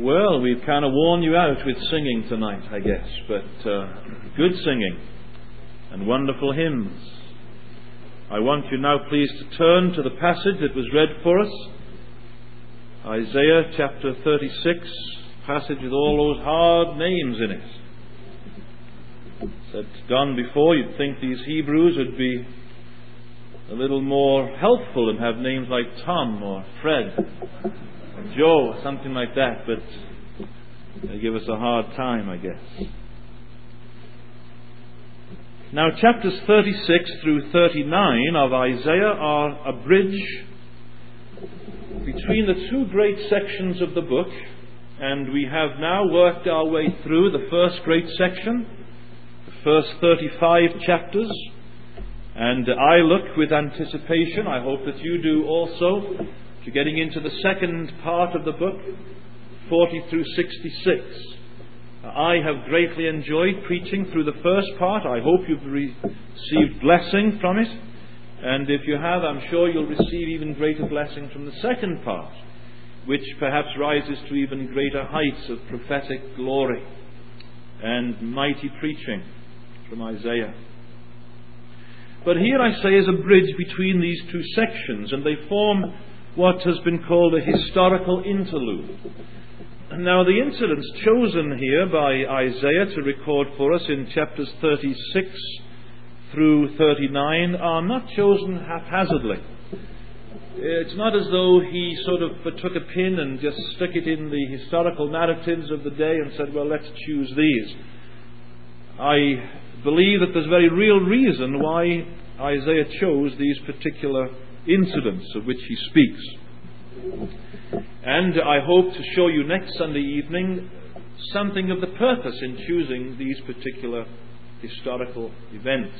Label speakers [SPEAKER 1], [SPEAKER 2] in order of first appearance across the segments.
[SPEAKER 1] Well, we've kind of worn you out with singing tonight, I guess, but good singing and wonderful hymns. I want you now, please, to turn to the passage that was read for us, Isaiah chapter 36, passage with all those hard names in it. That's gone before. You'd think these Hebrews would be a little more helpful and have names like Tom or Fred or Joe or something like that, but they give us a hard time, I guess. Now, chapters 36 through 39 of Isaiah are a bridge between the two great sections of the book, and we have now worked our way through the first great section, the first 35 chapters, and I look with anticipation, I hope that you do also, to getting into the second part of the book, 40 through 66. I have greatly enjoyed preaching through the first part. I hope you've received blessing from it. And if you have, I'm sure you'll receive even greater blessing from the second part, which perhaps rises to even greater heights of prophetic glory and mighty preaching from Isaiah. But here, I say, is a bridge between these two sections, and they form what has been called a historical interlude. Now, the incidents chosen here by Isaiah to record for us in chapters 36 through 39 are not chosen haphazardly. It's not as though he sort of took a pin and just stuck it in the historical narratives of the day and said, well, let's choose these. I believe that there's a very real reason why Isaiah chose these particular incidents of which he speaks. And I hope to show you next Sunday evening something of the purpose in choosing these particular historical events.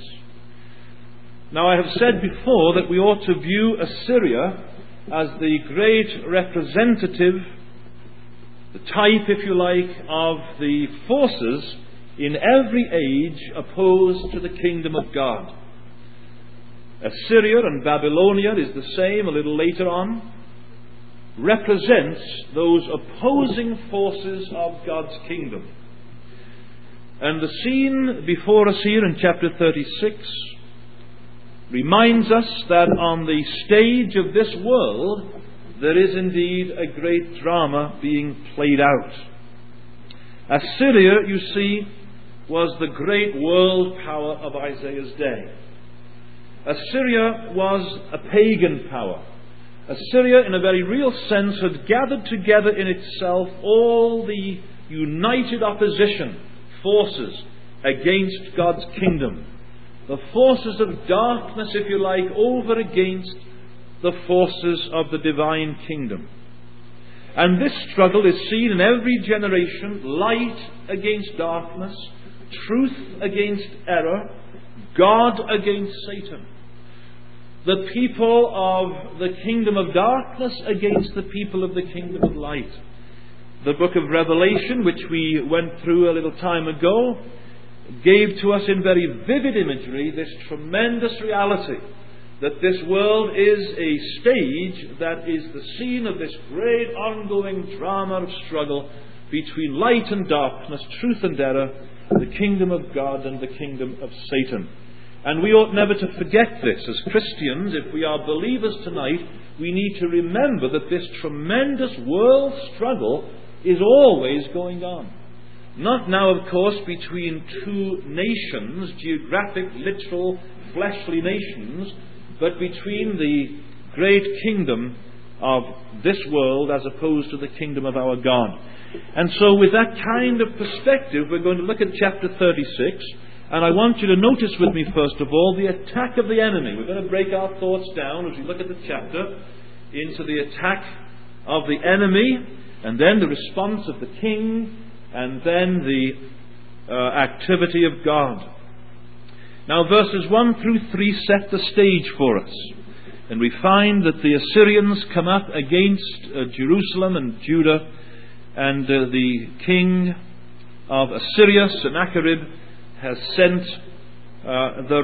[SPEAKER 1] Now, I have said before that we ought to view Assyria as the great representative, the type, if you like, of the forces in every age opposed to the kingdom of God. Assyria, and Babylonia is the same a little later on, represents those opposing forces of God's kingdom. And the scene before us here in chapter 36 reminds us that on the stage of this world there is indeed a great drama being played out. Assyria, you see, was the great world power of Isaiah's day. Assyria was a pagan power. Assyria, in a very real sense, had gathered together in itself all the united opposition forces against God's kingdom. The forces of darkness, if you like, over against the forces of the divine kingdom. And this struggle is seen in every generation: light against darkness, truth against error, God against Satan. The people of the kingdom of darkness against the people of the kingdom of light. The book of Revelation, which we went through a little time ago, gave to us in very vivid imagery this tremendous reality that this world is a stage that is the scene of this great ongoing drama of struggle between light and darkness, truth and error, the kingdom of God and the kingdom of Satan. And we ought never to forget this. As Christians, if we are believers tonight, we need to remember that this tremendous world struggle is always going on. Not now, of course, between two nations, geographic, literal, fleshly nations, but between the great kingdom of this world as opposed to the kingdom of our God. And so with that kind of perspective, we're going to look at chapter 36. And I want you to notice with me, first of all, the attack of the enemy. We're going to break our thoughts down as we look at the chapter into the attack of the enemy, and then the response of the king, and then the activity of God. Now, verses 1 through 3 set the stage for us. And we find that the Assyrians come up against Jerusalem and Judah, and the king of Assyria, Sennacherib, has sent the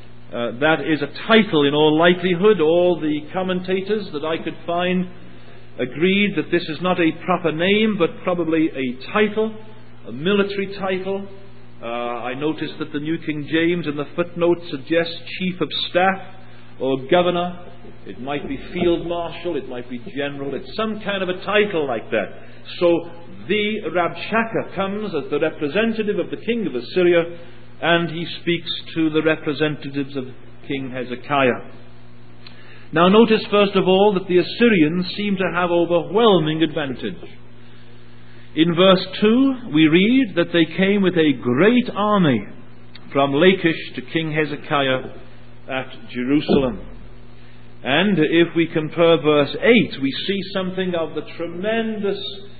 [SPEAKER 1] Rabshakeh. That is a title in all likelihood. All the commentators that I could find agreed that this is not a proper name, but probably a title, a military title. I noticed that the New King James in the footnote suggests Chief of Staff or Governor. It might be Field Marshal, it might be General. It's some kind of a title like that. So the Rabshakeh comes as the representative of the king of Assyria, and he speaks to the representatives of King Hezekiah. Now notice first of all that the Assyrians seem to have overwhelming advantage. In verse 2 we read that they came with a great army from Lachish to King Hezekiah at Jerusalem. And if we compare verse 8, we see something of the tremendous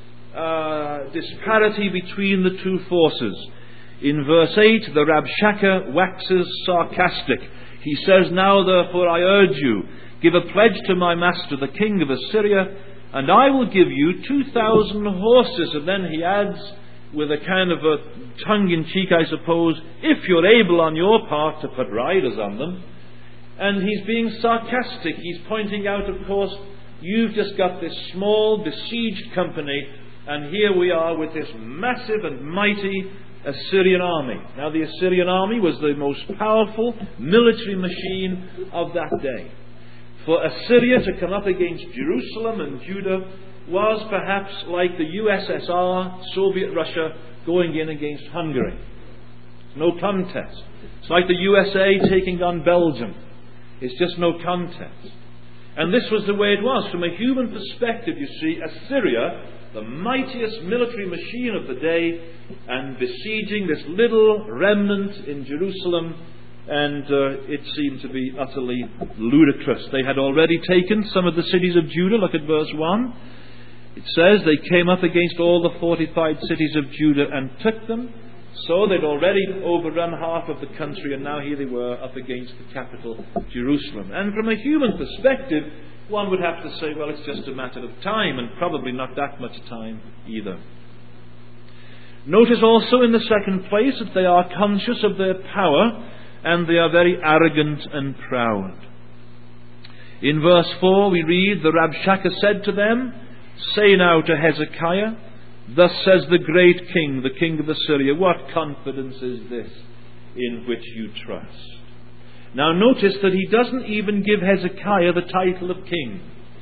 [SPEAKER 1] disparity between the two forces. In verse 8, the Rabshakeh waxes sarcastic. He says, "Now therefore I urge you, give a pledge to my master, the king of Assyria, and I will give you 2,000 horses." And then he adds, with a kind of a tongue-in-cheek, I suppose, "if you're able on your part to put riders on them." And he's being sarcastic. He's pointing out, of course, you've just got this small, besieged company, and here we are with this massive and mighty Assyrian army. Now, the Assyrian army was the most powerful military machine of that day. For Assyria to come up against Jerusalem and Judah was perhaps like the USSR, Soviet Russia, going in against Hungary. No contest. It's like the USA taking on Belgium. It's just no contest. And this was the way it was. From a human perspective, you see, Assyria, the mightiest military machine of the day, and besieging this little remnant in Jerusalem, and it seemed to be utterly ludicrous. They had already taken some of the cities of Judah. Look at verse 1. It says, "They came up against all the fortified cities of Judah and took them." So they'd already overrun half of the country, and now here they were up against the capital, Jerusalem. And from a human perspective, one would have to say, well, it's just a matter of time, and probably not that much time either. Notice also in the second place that they are conscious of their power, and they are very arrogant and proud. In verse 4 we read, "The Rabshakeh said to them, Say now to Hezekiah, Thus says the great king, the king of Assyria, what confidence is this in which you trust?" Now notice that he doesn't even give Hezekiah the title of king.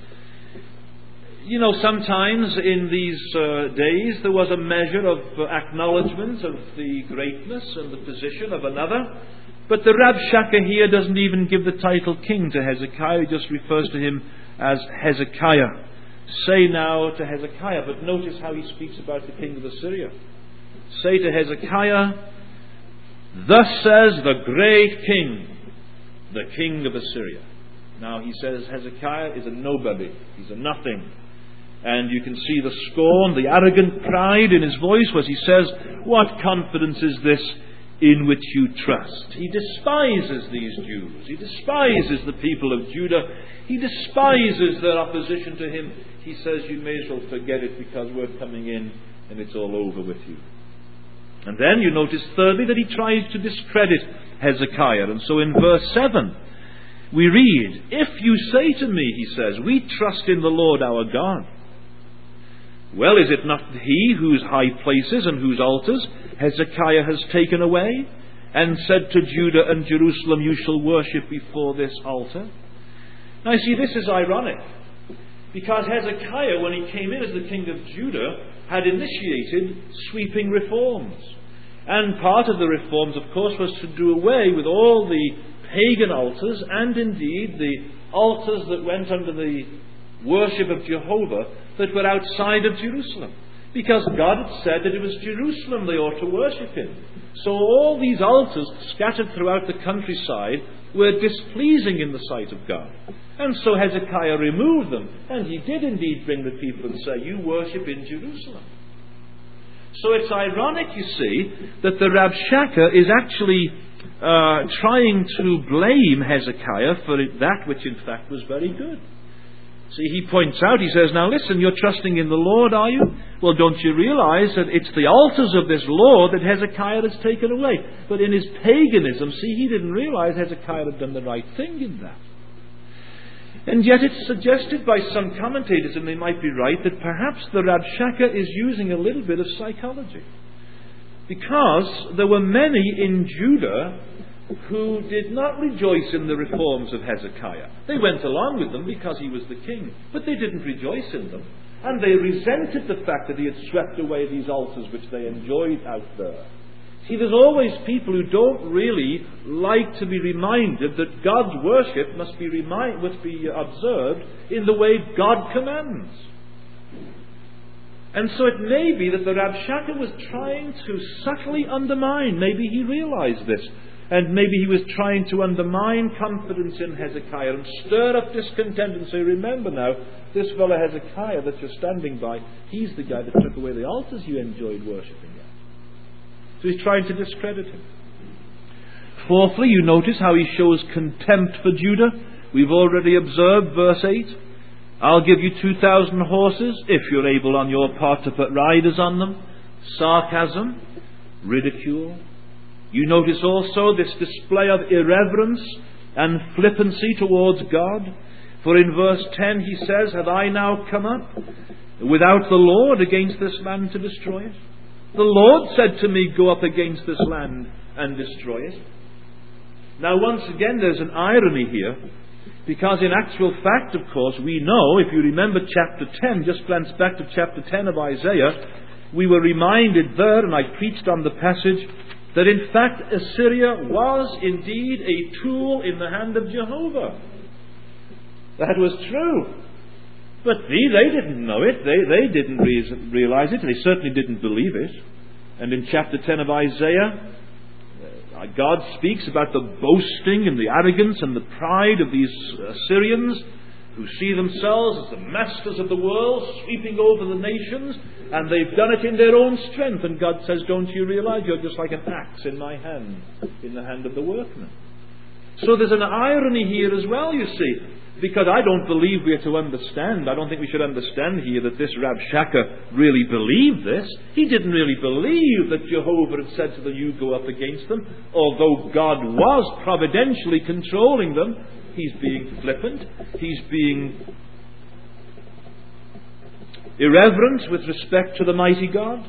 [SPEAKER 1] You know, sometimes in these days there was a measure of acknowledgement of the greatness and the position of another. But the Rabshakeh here doesn't even give the title king to Hezekiah. He just refers to him as Hezekiah. Say now to Hezekiah. But notice how he speaks about the king of Assyria. Say to Hezekiah, Thus says the great king, the king of Assyria. Now he says Hezekiah is a nobody. He's a nothing. And you can see the scorn, the arrogant pride in his voice as he says, What confidence is this in which you trust? He despises these Jews. He despises the people of Judah. He despises their opposition to him. He says, you may as well forget it because we're coming in and it's all over with you. And then you notice thirdly that he tries to discredit Hezekiah. And so in verse 7 we read, If you say to me, he says, We trust in the Lord our God. Well, is it not he whose high places and whose altars Hezekiah has taken away, and said to Judah and Jerusalem, You shall worship before this altar? Now you see, this is ironic, because Hezekiah, when he came in as the king of Judah, had initiated sweeping reforms. And part of the reforms, of course, was to do away with all the pagan altars, and indeed the altars that went under the worship of Jehovah that were outside of Jerusalem. Because God had said that it was Jerusalem they ought to worship Him. So all these altars scattered throughout the countryside were displeasing in the sight of God. And so Hezekiah removed them. And he did indeed bring the people and say, You worship in Jerusalem. So it's ironic, you see, that the Rabshakeh is actually trying to blame Hezekiah for that which in fact was very good. See, he points out, he says, Now listen, you're trusting in the Lord, are you? Well, don't you realize that it's the altars of this Lord that Hezekiah has taken away? But in his paganism, see, he didn't realize Hezekiah had done the right thing in that. And yet it's suggested by some commentators, and they might be right, that perhaps the Rabshakeh is using a little bit of psychology. Because there were many in Judah who did not rejoice in the reforms of Hezekiah. They went along with them because he was the king, but they didn't rejoice in them. And they resented the fact that he had swept away these altars which they enjoyed out there. See, there's always people who don't really like to be reminded that God's worship must be observed in the way God commands. And so it may be that the Rabshakeh was trying to subtly undermine, maybe he realized this, and maybe he was trying to undermine confidence in Hezekiah and stir up discontent and say, remember now, this fellow Hezekiah that you're standing by, he's the guy that took away the altars you enjoyed worshipping at. So he's trying to discredit him. Fourthly, you notice how he shows contempt for Judah. We've already observed verse 8. I'll give you 2,000 horses, if you're able on your part to put riders on them. Sarcasm, ridicule. You notice also this display of irreverence and flippancy towards God. For in verse 10 he says, have I now come up without the Lord against this land to destroy it? The Lord said to me, go up against this land and destroy it. Now once again there's an irony here, because in actual fact, of course, we know, if you remember chapter 10, just glance back to chapter 10 of Isaiah, we were reminded there, and I preached on the passage, that in fact Assyria was indeed a tool in the hand of Jehovah. That was true. But they didn't know it. They didn't realize it. They certainly didn't believe it. And in chapter 10 of Isaiah, God speaks about the boasting and the arrogance and the pride of these Assyrians who see themselves as the masters of the world, sweeping over the nations, and they've done it in their own strength. And God says, don't you realize you're just like an axe in my hand, in the hand of the workman? So there's an irony here as well, you see, because I don't believe we are to understand, I don't think we should understand here that this Rabshakeh really believed this. He didn't really believe that Jehovah had said to them, you go up against them, although God was providentially controlling them. He's being flippant, he's being irreverent with respect to the mighty God.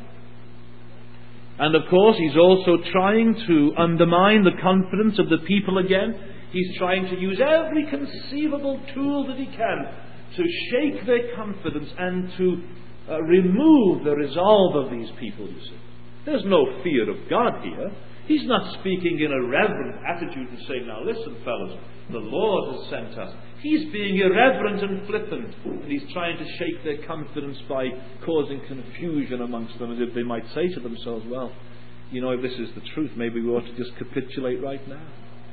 [SPEAKER 1] And of course he's also trying to undermine the confidence of the people again. He's trying to use every conceivable tool that he can to shake their confidence and to remove the resolve of these people, you see. There's no fear of God here. He's not speaking in a reverent attitude and saying, now listen fellows, the Lord has sent us. He's being irreverent and flippant, and he's trying to shake their confidence by causing confusion amongst them, as if they might say to themselves, well, you know, if this is the truth, maybe we ought to just capitulate right now.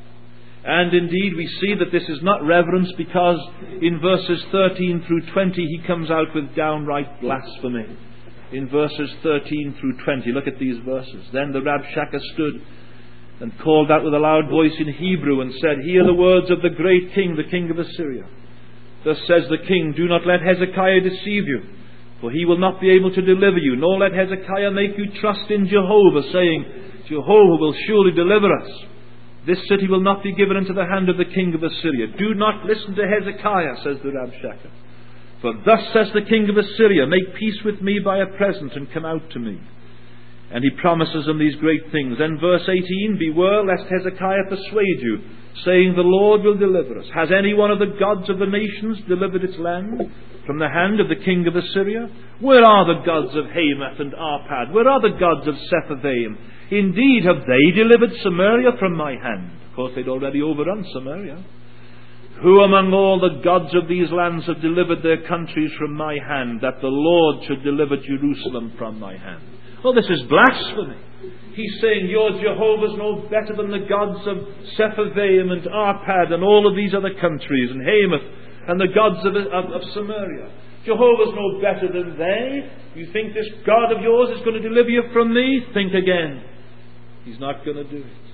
[SPEAKER 1] And indeed we see that this is not reverence, because in verses 13 through 20 he comes out with downright blasphemy. In verses 13 through 20, look at these verses. Then the Rabshakeh stood and called out with a loud voice in Hebrew and said, hear the words of the great king, the king of Assyria. Thus says the king, do not let Hezekiah deceive you, for he will not be able to deliver you, nor let Hezekiah make you trust in Jehovah, saying, Jehovah will surely deliver us. This city will not be given into the hand of the king of Assyria. Do not listen to Hezekiah, says the Rabshakeh. For thus says the king of Assyria, make peace with me by a present and come out to me. And he promises them these great things. Then verse 18, beware lest Hezekiah persuade you, saying, the Lord will deliver us. Has any one of the gods of the nations delivered its land from the hand of the king of Assyria? Where are the gods of Hamath and Arpad? Where are the gods of Sepharvaim? Indeed, have they delivered Samaria from my hand? Of course, they'd already overrun Samaria. Who among all the gods of these lands have delivered their countries from my hand, that the Lord should deliver Jerusalem from my hand? Well, this is blasphemy. He's saying your Jehovah's no better than the gods of Sepharvaim and Arpad and all of these other countries, and Hamath and the gods of Samaria. Jehovah's no better than they. You think this God of yours is going to deliver you from me? Think again. He's not going to do it.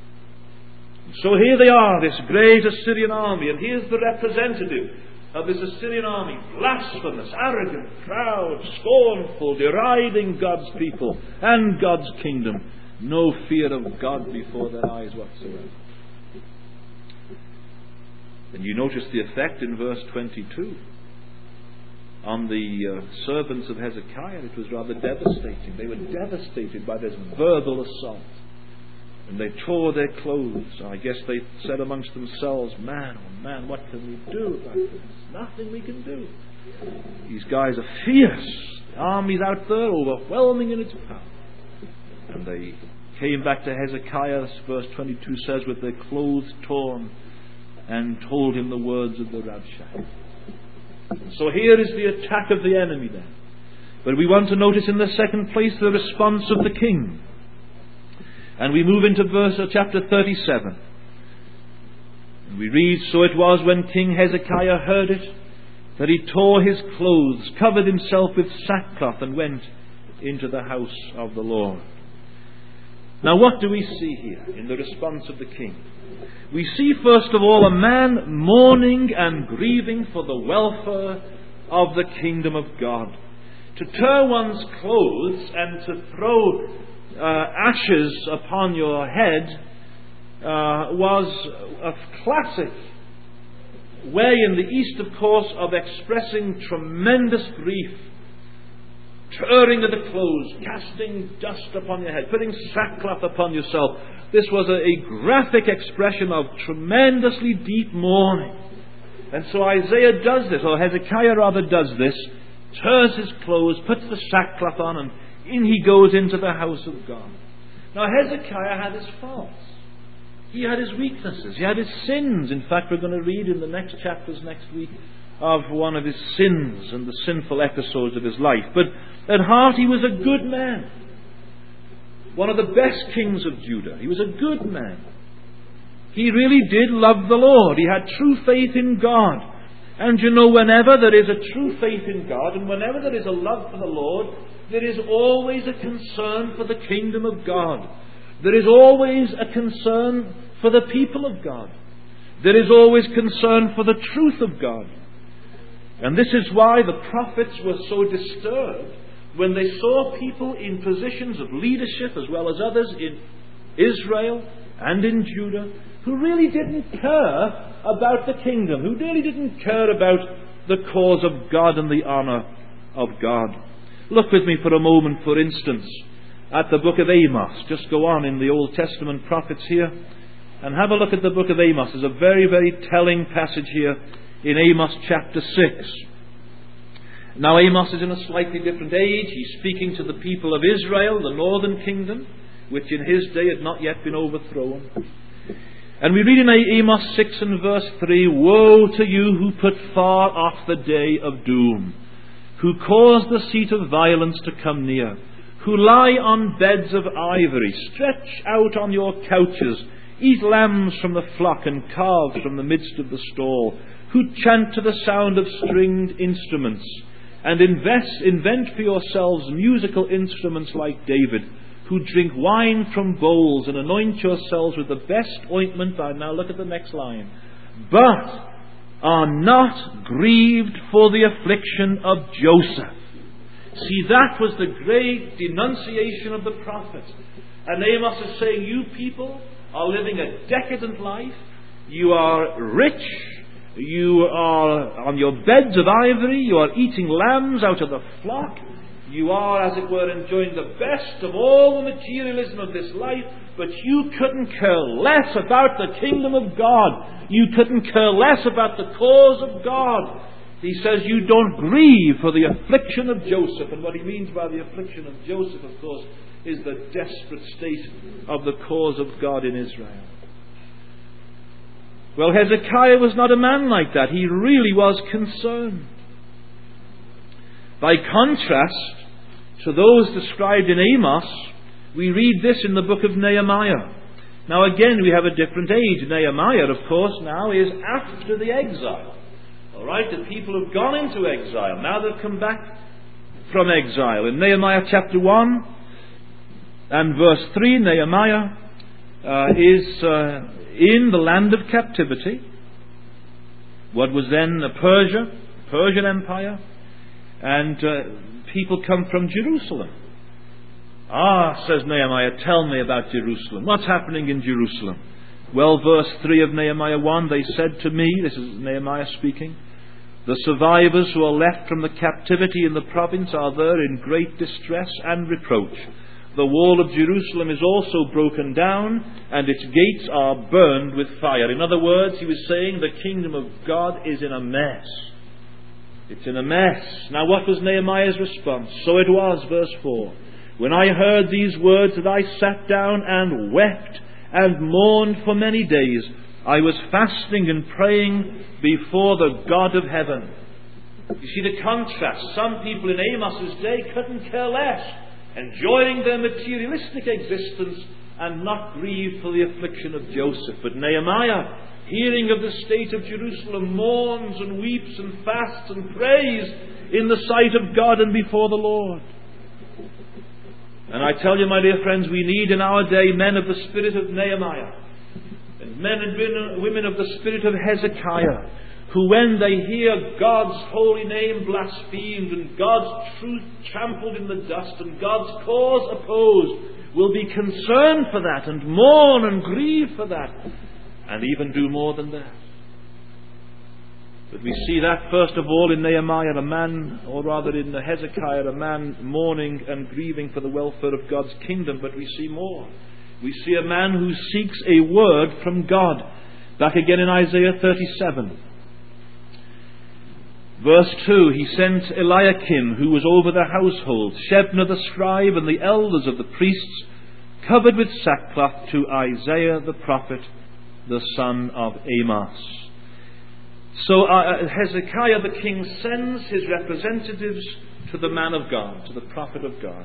[SPEAKER 1] So here they are, this great Assyrian army, and here's the representative of this Assyrian army, blasphemous, arrogant, proud, scornful, deriding God's people and God's kingdom. No fear of God before their eyes whatsoever. And you notice the effect in verse 22. On the servants of Hezekiah, it was rather devastating. They were devastated by this verbal assault. And they tore their clothes. I guess they said amongst themselves, man, oh man, what can we do about this? Nothing we can do. These guys are fierce. The army's out there, overwhelming in its power. And they came back to Hezekiah, as verse 22 says, with their clothes torn, and told him the words of the Rabshakeh. So here is the attack of the enemy then. But we want to notice in the second place the response of the king. And we move into chapter 37. And we read, so it was when King Hezekiah heard it, that he tore his clothes, covered himself with sackcloth, and went into the house of the Lord. Now what do we see here in the response of the king? We see first of all a man mourning and grieving for the welfare of the kingdom of God. To tear one's clothes and to throw ashes upon your head was a classic way in the East, of course, of expressing tremendous grief. Tearing of the clothes, casting dust upon your head, putting sackcloth upon yourself. This was a graphic expression of tremendously deep mourning. And so Isaiah does this, or Hezekiah rather does this, tears his clothes, puts the sackcloth on, and in he goes into the house of God. Now Hezekiah had his faults. He had his weaknesses. He had his sins. In fact, we're going to read in the next chapters next week of one of his sins and the sinful episodes of his life. But at heart he was a good man. One of the best kings of Judah. He was a good man. He really did love the Lord. He had true faith in God. And you know, whenever there is a true faith in God, and whenever there is a love for the Lord, there is always a concern for the kingdom of God. There is always a concern for the people of God. There is always concern for the truth of God. And this is why the prophets were so disturbed when they saw people in positions of leadership, as well as others in Israel and in Judah, who really didn't care about the kingdom, who really didn't care about the cause of God and the honor of God. Look with me for a moment, for instance, at the book of Amos. Just go on in the Old Testament prophets here and have a look at the book of Amos. There's a very, very telling passage here in Amos chapter 6. Now Amos is in a slightly different age. He's speaking to the people of Israel, the northern kingdom, which in his day had not yet been overthrown. And we read in Amos 6 and verse 3, woe to you who put far off the day of doom, who cause the seat of violence to come near, who lie on beds of ivory, stretch out on your couches, eat lambs from the flock and calves from the midst of the stall, who chant to the sound of stringed instruments, and invent for yourselves musical instruments like David, who drink wine from bowls and anoint yourselves with the best ointment. Now look at the next line. But are not grieved for the affliction of Joseph. See, that was the great denunciation of the prophet. And Amos is saying, you people are living a decadent life. You are rich. You are on your beds of ivory. You are eating lambs out of the flock. You are, as it were, enjoying the best of all the materialism of this life. But you couldn't care less about the kingdom of God. You couldn't care less about the cause of God. He says you don't grieve for the affliction of Joseph. And what he means by the affliction of Joseph, of course, is the desperate state of the cause of God in Israel. Well, Hezekiah was not a man like that. He really was concerned. By contrast to those described in Amos, we read this in the book of Nehemiah. Now again, we have a different age. Nehemiah, of course, now is after the exile. All right, the people have gone into exile. Now they've come back from exile. In Nehemiah chapter 1 and verse 3, Nehemiah is in the land of captivity. What was then Persian Empire. And people come from Jerusalem. Says Nehemiah, tell me about Jerusalem. What's happening in Jerusalem? Well, verse 3 of Nehemiah 1, they said to me, this is Nehemiah speaking, the survivors who are left from the captivity in the province are there in great distress and reproach. The wall of Jerusalem is also broken down, and its gates are burned with fire. In other words, he was saying the kingdom of God is in a mess. It's in a mess. Now what was Nehemiah's response? So it was, verse 4. When I heard these words, that I sat down and wept and mourned for many days. I was fasting and praying before the God of heaven. You see the contrast. Some people in Amos's day couldn't care less, enjoying their materialistic existence and not grieve for the affliction of Joseph. But Nehemiah, hearing of the state of Jerusalem, mourns and weeps and fasts and prays in the sight of God and before the Lord. And I tell you, my dear friends, we need in our day men of the spirit of Nehemiah, and men and women of the spirit of Hezekiah, who when they hear God's holy name blasphemed and God's truth trampled in the dust and God's cause opposed, will be concerned for that and mourn and grieve for that, and even do more than that. But we see that first of all in Nehemiah, a man, or rather in Hezekiah, a man mourning and grieving for the welfare of God's kingdom. But we see more. We see a man who seeks a word from God. Back again in Isaiah 37. Verse 2, he sent Eliakim, who was over the household, Shebna the scribe, and the elders of the priests, covered with sackcloth, to Isaiah the prophet, the son of Amos. So Hezekiah the king sends his representatives to the man of God, to the prophet of God.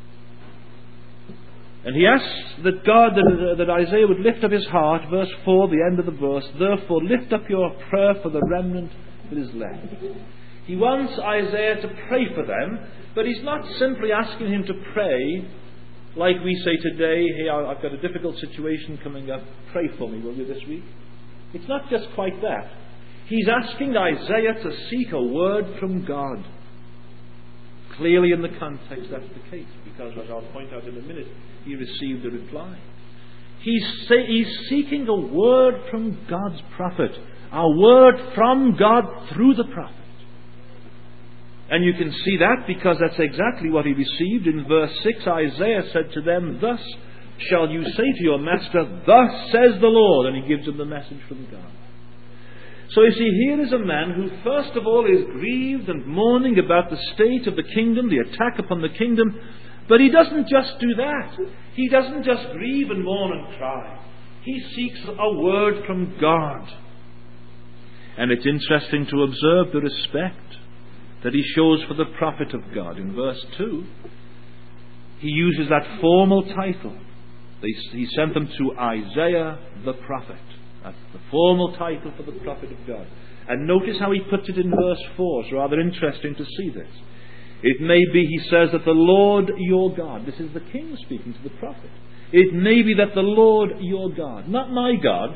[SPEAKER 1] And he asks that that Isaiah would lift up his heart, verse 4, the end of the verse, therefore lift up your prayer for the remnant that is left. He wants Isaiah to pray for them, but he's not simply asking him to pray like we say today, hey, I've got a difficult situation coming up, pray for me, will you, this week? It's not just quite that. He's asking Isaiah to seek a word from God. Clearly in the context that's the case, because as I'll point out in a minute, he received a reply. He's seeking a word from God's prophet, a word from God through the prophet. And you can see that because that's exactly what he received. In verse 6, Isaiah said to them, thus shall you say to your master, thus says the Lord. And he gives them the message from God. So you see, here is a man who first of all is grieved and mourning about the state of the kingdom, the attack upon the kingdom. But he doesn't just do that. He doesn't just grieve and mourn and cry. He seeks a word from God. And it's interesting to observe the respect that he shows for the prophet of God. In verse 2, he uses that formal title. He sent them to Isaiah the prophet. That's the formal title for the prophet of God. And notice how he puts it in verse 4. It's rather interesting to see this. It may be, he says, that the Lord your God, this is the king speaking to the prophet. It may be that the Lord your God, not my God,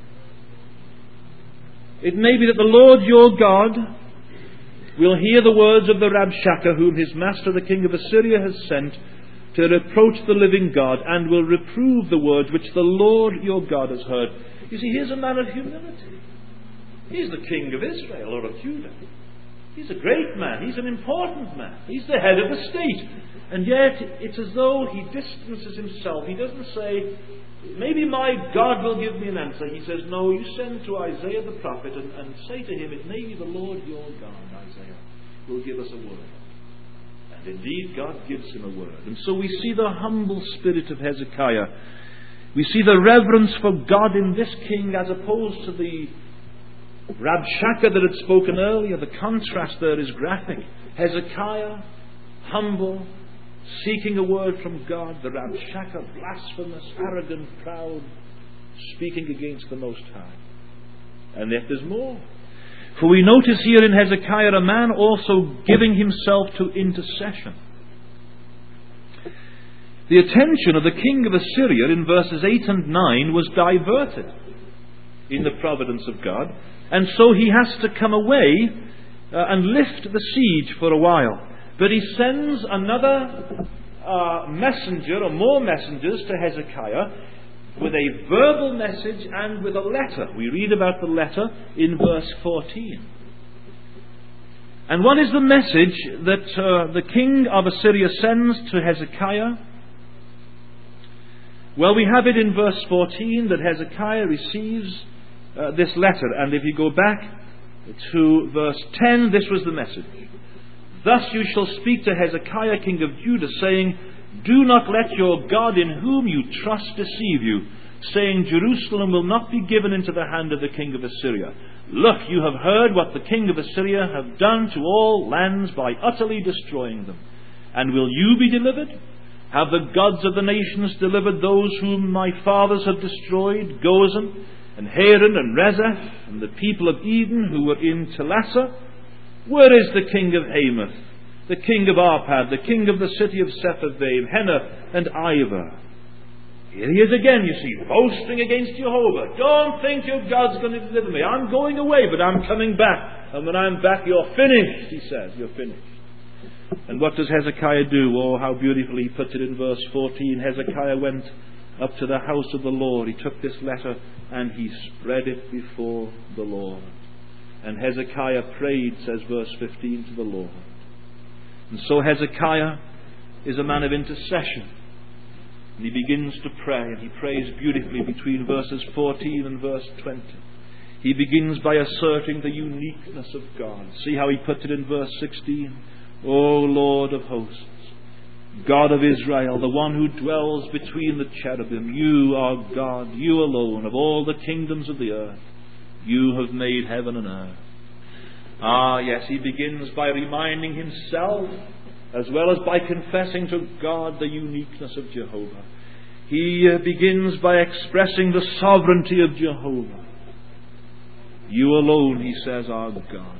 [SPEAKER 1] it may be that the Lord your God will hear the words of the Rabshakeh, whom his master the king of Assyria has sent to reproach the living God, and will reprove the words which the Lord your God has heard. You see, here's a man of humility. He's the king of Israel or of Judah. He's a great man. He's an important man. He's the head of the state. And yet, it's as though he distances himself. He doesn't say, maybe my God will give me an answer. He says, no, you send to Isaiah the prophet and say to him, it may be the Lord your God, Isaiah, will give us a word. And indeed, God gives him a word. And so we see the humble spirit of Hezekiah. We see the reverence for God in this king as opposed to the Rabshakeh that had spoken earlier. The contrast there is graphic. Hezekiah, humble, seeking a word from God. The Rabshakeh, blasphemous, arrogant, proud, speaking against the Most High. And yet there's more. For we notice here in Hezekiah a man also giving himself to intercession. The attention of the king of Assyria in verses 8 and 9 was diverted in the providence of God. And so he has to come away and lift the siege for a while. But he sends another messenger, or more messengers, to Hezekiah, with a verbal message and with a letter. We read about the letter in verse 14. And what is the message that the king of Assyria sends to Hezekiah? Well, we have it in verse 14 that Hezekiah receives this letter. And if you go back to verse 10, this was the message. Thus you shall speak to Hezekiah, king of Judah, saying, do not let your God in whom you trust deceive you, saying, Jerusalem will not be given into the hand of the king of Assyria. Look, you have heard what the king of Assyria have done to all lands by utterly destroying them. And will you be delivered? Have the gods of the nations delivered those whom my fathers have destroyed, Gozan and Haran and Rezeph, and the people of Eden who were in Telassar? Where is the king of Hamath, the king of Arpad, the king of the city of Sepharvaim, Henna and Ivor? Here he is again, you see, boasting against Jehovah. Don't think your God's going to deliver me. I'm going away, but I'm coming back. And when I'm back, you're finished, he says. You're finished. And what does Hezekiah do? Oh, how beautifully he puts it in verse 14. Hezekiah went up to the house of the Lord. He took this letter and he spread it before the Lord. And Hezekiah prayed, says verse 15, to the Lord. And so Hezekiah is a man of intercession. And he begins to pray, and he prays beautifully between verses 14 and verse 20. He begins by asserting the uniqueness of God. See how he puts it in verse 16? O Lord of hosts, God of Israel, the one who dwells between the cherubim, you are God, you alone, of all the kingdoms of the earth. You have made heaven and earth. Ah, yes, he begins by reminding himself, as well as by confessing to God the uniqueness of Jehovah. He begins by expressing the sovereignty of Jehovah. You alone, he says, are God.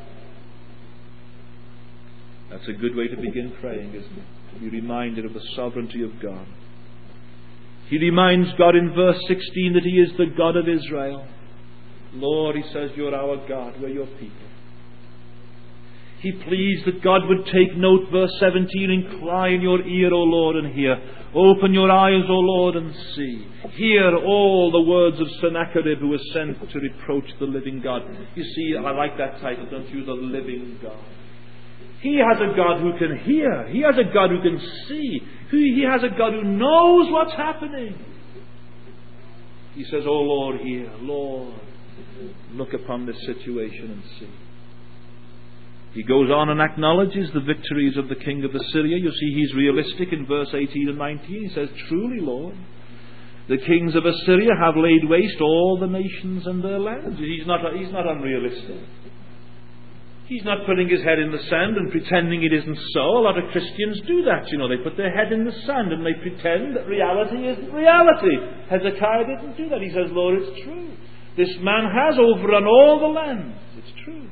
[SPEAKER 1] That's a good way to begin praying, isn't it? To be reminded of the sovereignty of God. He reminds God in verse 16 that he is the God of Israel. Lord, he says, you're our God, we're your people. He pleads that God would take note, verse 17, incline your ear, O Lord, and hear. Open your eyes, O Lord, and see. Hear all the words of Sennacherib, who was sent to reproach the living God. You see, I like that title, don't you? The living God. He has a God who can hear. He has a God who can see. He has a God who knows what's happening. He says, O Lord, hear. Lord, look upon this situation and see. He goes on and acknowledges the victories of the king of Assyria. You see, he's realistic in verse 18 and 19. He says, truly, Lord, the kings of Assyria have laid waste all the nations and their lands. He's not unrealistic. He's not putting his head in the sand and pretending it isn't so. A lot of Christians do that. You know, they put their head in the sand and they pretend that reality isn't reality. Hezekiah didn't do that. He says, Lord, it's true. This man has overrun all the lands. It's true.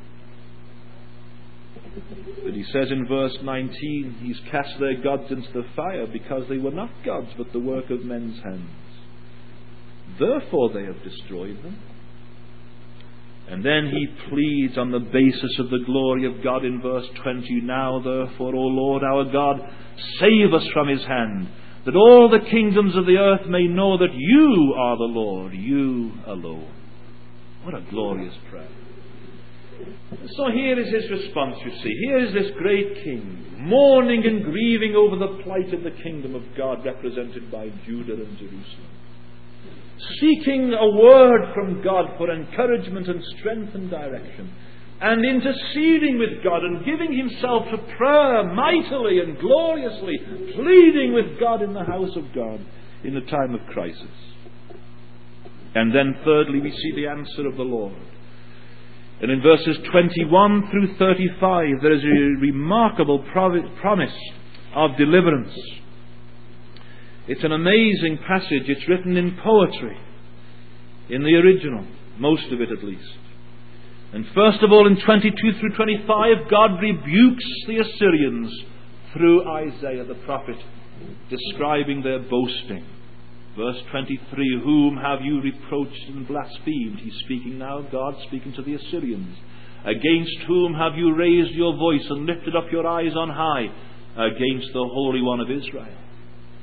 [SPEAKER 1] But he says in verse 19, he's cast their gods into the fire because they were not gods but the work of men's hands. Therefore they have destroyed them. And then he pleads on the basis of the glory of God in verse 20, now therefore, O Lord our God, save us from his hand, that all the kingdoms of the earth may know that you are the Lord, you alone. What a glorious prayer. So here is his response, you see. Here is this great king, mourning and grieving over the plight of the kingdom of God represented by Judah and Jerusalem, seeking a word from God for encouragement and strength and direction, and interceding with God and giving himself to prayer mightily and gloriously, pleading with God in the house of God in the time of crisis. And then thirdly, we see the answer of the Lord. And in verses 21 through 35, there is a remarkable promise of deliverance. It's an amazing passage. It's written in poetry, in the original, most of it at least. And first of all, in 22 through 25, God rebukes the Assyrians through Isaiah the prophet, describing their boasting. Verse 23, whom have you reproached and blasphemed? He's speaking now, God speaking to the Assyrians. Against whom have you raised your voice and lifted up your eyes on high? Against the Holy One of Israel.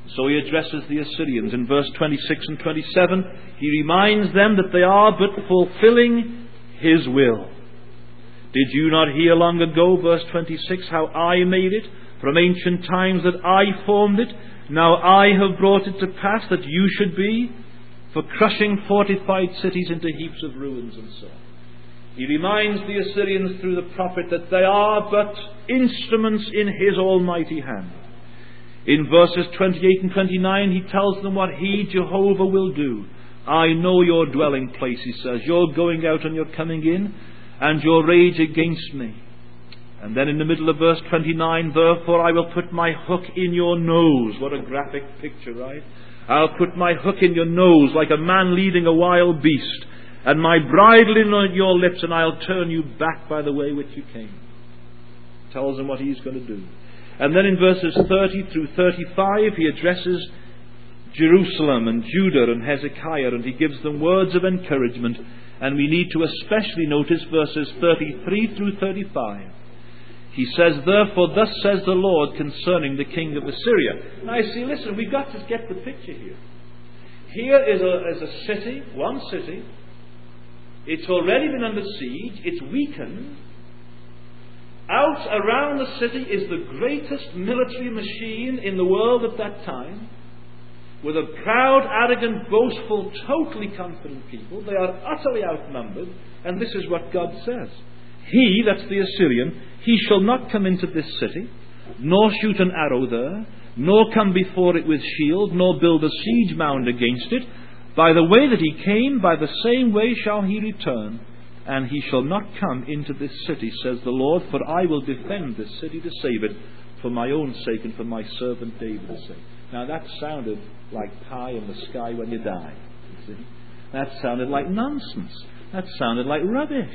[SPEAKER 1] So he addresses the Assyrians. In verse 26 and 27, he reminds them that they are but fulfilling his will. Did you not hear long ago, verse 26, how I made it, from ancient times that I formed it? Now I have brought it to pass that you should be, for crushing fortified cities into heaps of ruins, and so on. He reminds the Assyrians through the prophet that they are but instruments in his almighty hand. In verses 28 and 29, he tells them what he, Jehovah, will do. I know your dwelling place, he says, your going out and your coming in, and your rage against me. And then in the middle of verse 29, therefore I will put my hook in your nose. What a graphic picture, right? I'll put my hook in your nose like a man leading a wild beast, and my bridle in your lips, and I'll turn you back by the way which you came. Tells them what he's going to do. And then in verses 30 through 35, he addresses Jerusalem and Judah and Hezekiah, and he gives them words of encouragement. And we need to especially notice verses 33 through 35. He says, therefore, thus says the Lord concerning the king of Assyria. Now, you see, listen, we've got to get the picture here. Here is a city, one city. It's already been under siege. It's weakened. Out around the city is the greatest military machine in the world at that time, with a proud, arrogant, boastful, totally confident people. They are utterly outnumbered, and this is what God says. He, that's the Assyrian, he shall not come into this city, nor shoot an arrow there, nor come before it with shield, nor build a siege mound against it. By the way that he came, by the same way shall he return. And he shall not come into this city, says the Lord, for I will defend this city to save it, for my own sake and for my servant David's sake. Now that sounded like pie in the sky when you die. You see? That sounded like nonsense. That sounded like rubbish.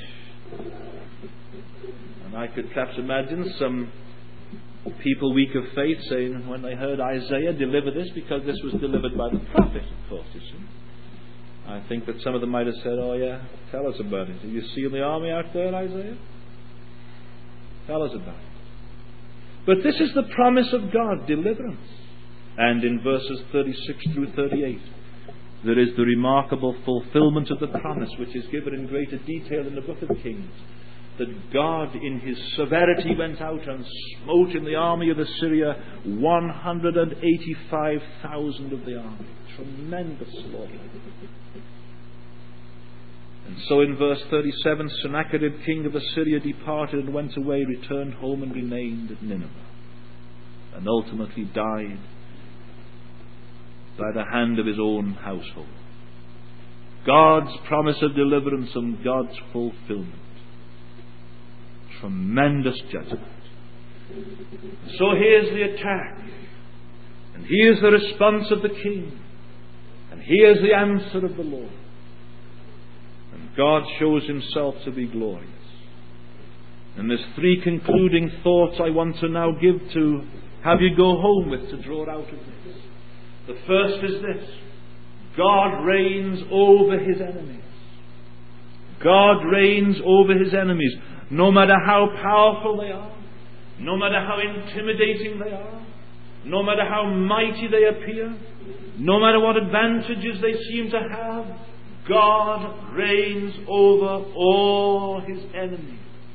[SPEAKER 1] And I could perhaps imagine some people weak of faith saying, when they heard Isaiah deliver this, because this was delivered by the prophet, of course, you see. I think that some of them might have said, oh yeah, tell us about it. Are you seeing the army out there, Isaiah? Tell us about it. But this is the promise of God, deliverance. And in verses 36 through 38, there is the remarkable fulfillment of the promise, which is given in greater detail in the book of Kings. That God in his severity went out and smote in the army of Assyria 185,000 of the army. Tremendous slaughter. And so in verse 37, Sennacherib, king of Assyria, departed and went away, returned home and remained at Nineveh, and ultimately died by the hand of his own household. God's promise of deliverance and God's fulfillment. Tremendous judgment. So here's the attack, and here's the response of the king, and here's the answer of the Lord. And God shows himself to be glorious. And there's three concluding thoughts I want to now give to have you go home with to draw out of this. The first is this: God reigns over his enemies. God reigns over his enemies. No matter how powerful they are, no matter how intimidating they are, no matter how mighty they appear, no matter what advantages they seem to have, God reigns over all his enemies.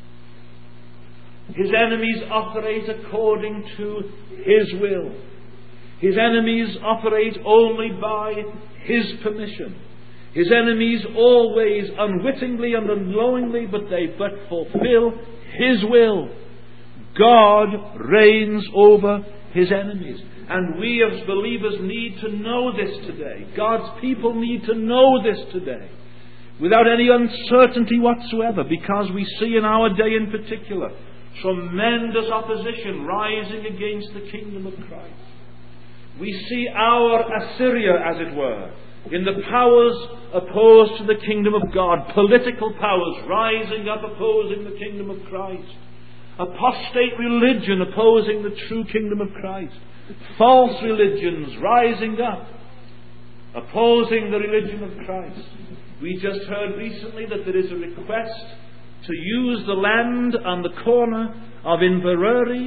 [SPEAKER 1] His enemies operate according to his will. His enemies operate only by his permission. His enemies always, unwittingly and unknowingly, but fulfill his will. God reigns over his enemies. And we as believers need to know this today. God's people need to know this today, without any uncertainty whatsoever, because we see in our day in particular tremendous opposition rising against the kingdom of Christ. We see our Assyria, as it were, in the powers opposed to the kingdom of God, political powers rising up opposing the kingdom of Christ, apostate religion opposing the true kingdom of Christ, false religions rising up opposing the religion of Christ. We just heard recently that there is a request to use the land on the corner of Inverary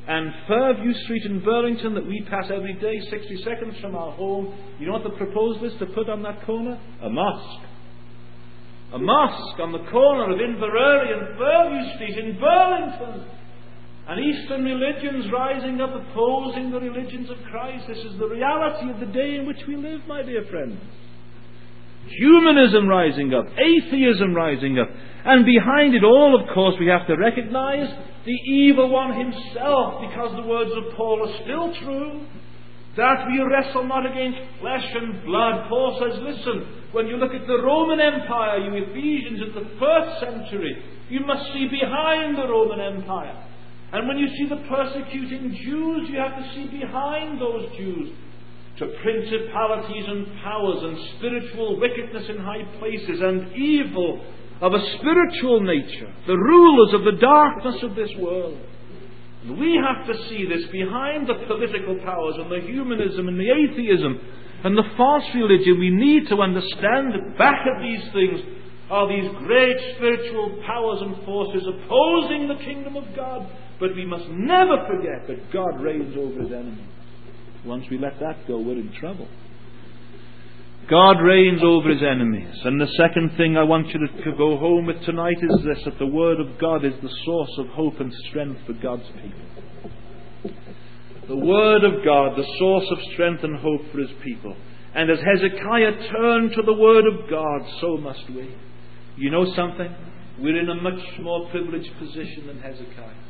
[SPEAKER 1] And Fairview Street in Burlington that we pass every day, 60 seconds from our home, you know what the proposal is to put on that corner? A mosque. A mosque on the corner of Inverary and Fairview Street in Burlington. And Eastern religions rising up opposing the religions of Christ. This is the reality of the day in which we live, my dear friends. Humanism rising up, atheism rising up, and behind it all, of course, we have to recognize the evil one himself, because the words of Paul are still true, that we wrestle not against flesh and blood. Paul says, listen, when you look at the Roman Empire, you Ephesians, in the 1st century, you must see behind the Roman Empire. And when you see the persecuting Jews, you have to see behind those Jews to principalities and powers and spiritual wickedness in high places and evil of a spiritual nature, the rulers of the darkness of this world. And we have to see this behind the political powers and the humanism and the atheism and the false religion. We need to understand that back of these things are these great spiritual powers and forces opposing the kingdom of God. But we must never forget that God reigns over his enemies. Once we let that go, we're in trouble. God reigns over his enemies. And the second thing I want you to go home with tonight is this, that the Word of God is the source of hope and strength for God's people. The Word of God, the source of strength and hope for his people. And as Hezekiah turned to the Word of God, so must we. You know something? We're in a much more privileged position than Hezekiah.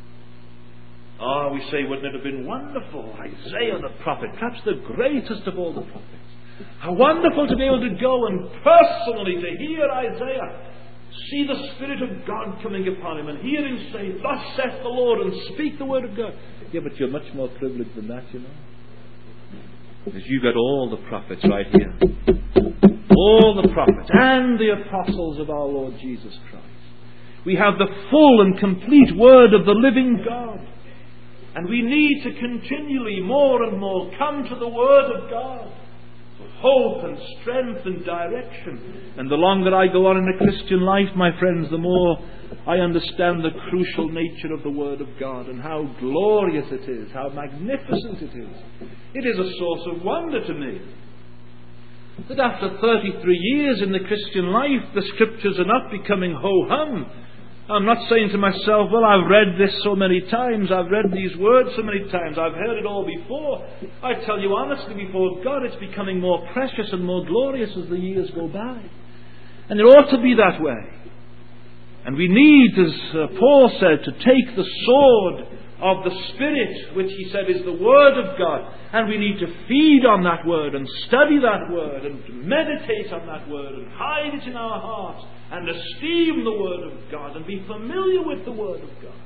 [SPEAKER 1] We say, wouldn't it have been wonderful? Isaiah the prophet, perhaps the greatest of all the prophets. How wonderful to be able to go and personally to hear Isaiah, see the Spirit of God coming upon him and hear him say, thus saith the Lord, and speak the word of God. Yeah, but you're much more privileged than that, you know. Because you've got all the prophets right here. All the prophets and the apostles of our Lord Jesus Christ. We have the full and complete word of the living God. And we need to continually, more and more, come to the Word of God for hope and strength and direction. And the longer I go on in the Christian life, my friends, the more I understand the crucial nature of the Word of God and how glorious it is, how magnificent it is. It is a source of wonder to me that after 33 years in the Christian life, the Scriptures are not becoming ho-hum. I'm not saying to myself, well, I've read this so many times, I've read these words so many times, I've heard it all before. I tell you honestly before God, it's becoming more precious and more glorious as the years go by. And it ought to be that way. And we need, as Paul said, to take the sword of the Spirit, which he said is the Word of God, and we need to feed on that Word and study that Word and meditate on that Word and hide it in our hearts and esteem the Word of God and be familiar with the Word of God.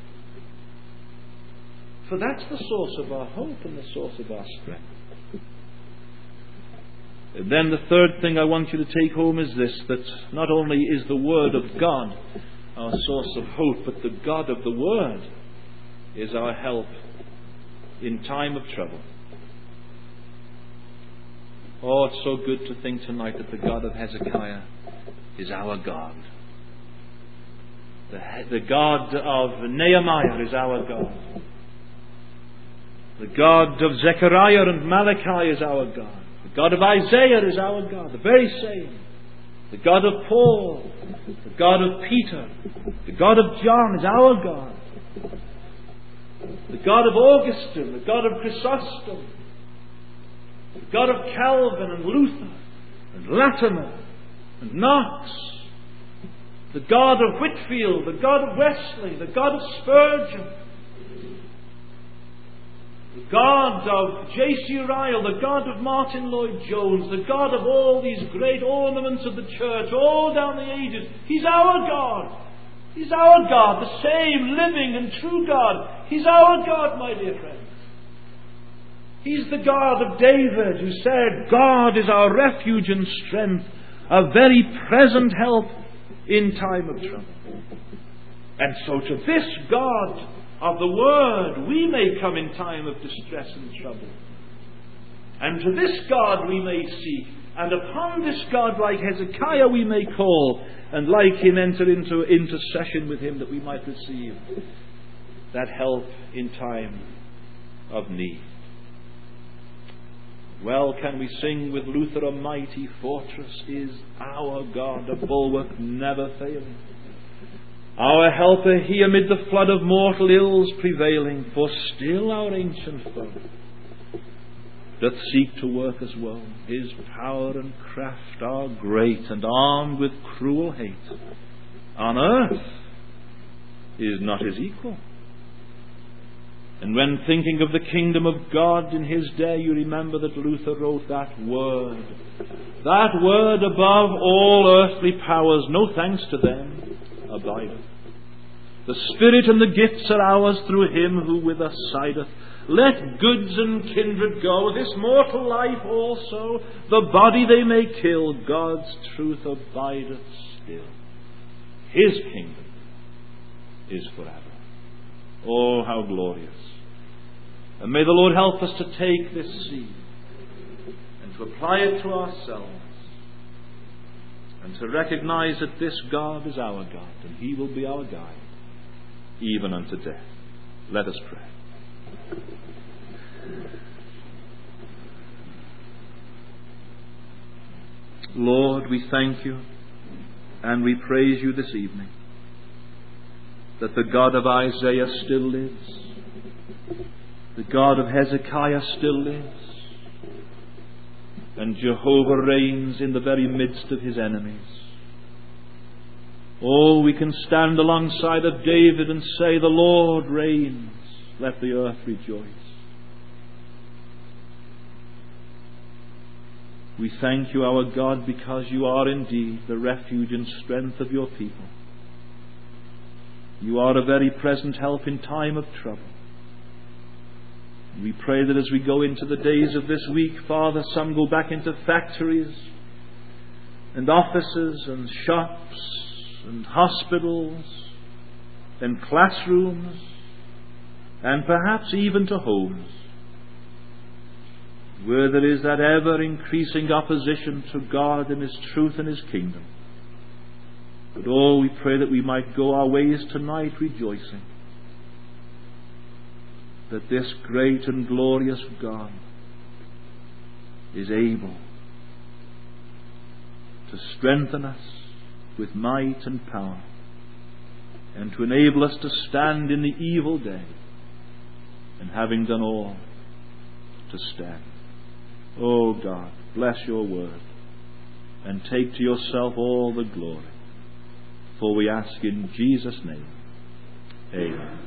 [SPEAKER 1] For that's the source of our hope and the source of our strength. And then the third thing I want you to take home is this, that not only is the Word of God our source of hope, but the God of the Word is our help in time of trouble. Oh, it's so good to think tonight that the God of Hezekiah is our God. The God of Nehemiah is our God. The God of Zechariah and Malachi is our God. The God of Isaiah is our God, the very same. The God of Paul, the God of Peter, the God of John is our God. The God of Augustine, the God of Chrysostom, the God of Calvin and Luther and Latimer and Knox, the God of Whitfield, the God of Wesley, the God of Spurgeon, the God of J.C. Ryle, the God of Martin Lloyd-Jones, the God of all these great ornaments of the church all down the ages. He's our God. He's our God, the same living and true God. He's our God, my dear friends. He's the God of David, who said, God is our refuge and strength, a very present help in time of trouble. And so to this God of the Word we may come in time of distress and trouble. And to this God we may seek. And upon this God, like Hezekiah, we may call, and like him enter into intercession with him that we might receive that help in time of need. Well can we sing with Luther, a mighty fortress is our God, a bulwark never failing. Our helper he amid the flood of mortal ills prevailing, for still our ancient foe doth seek to work us woe. His power and craft are great, and armed with cruel hate. On earth is not his equal. And when thinking of the kingdom of God in his day, you remember that Luther wrote that word above all earthly powers, no thanks to them, abideth. The Spirit and the gifts are ours through him who with us sideth. Let goods and kindred go, this mortal life also, the body they may kill, God's truth abideth still. His kingdom is forever. Oh, how glorious. And may the Lord help us to take this seed and to apply it to ourselves and to recognize that this God is our God and he will be our guide even unto death. Let us pray. Lord, we thank you and we praise you this evening that the God of Isaiah still lives. The God of Hezekiah still lives. And Jehovah reigns in the very midst of his enemies. Oh, we can stand alongside of David and say, the Lord reigns. Let the earth rejoice. We thank you, our God, because you are indeed the refuge and strength of your people. You are a very present help in time of trouble. We pray that as we go into the days of this week, Father, some go back into factories and offices and shops and hospitals and classrooms and perhaps even to homes, where there is that ever-increasing opposition to God and his truth and his kingdom. But oh, we pray that we might go our ways tonight rejoicing that this great and glorious God is able to strengthen us with might and power and to enable us to stand in the evil day and having done all to stand. Oh God, bless your word and take to yourself all the glory. For we ask in Jesus' name. Amen.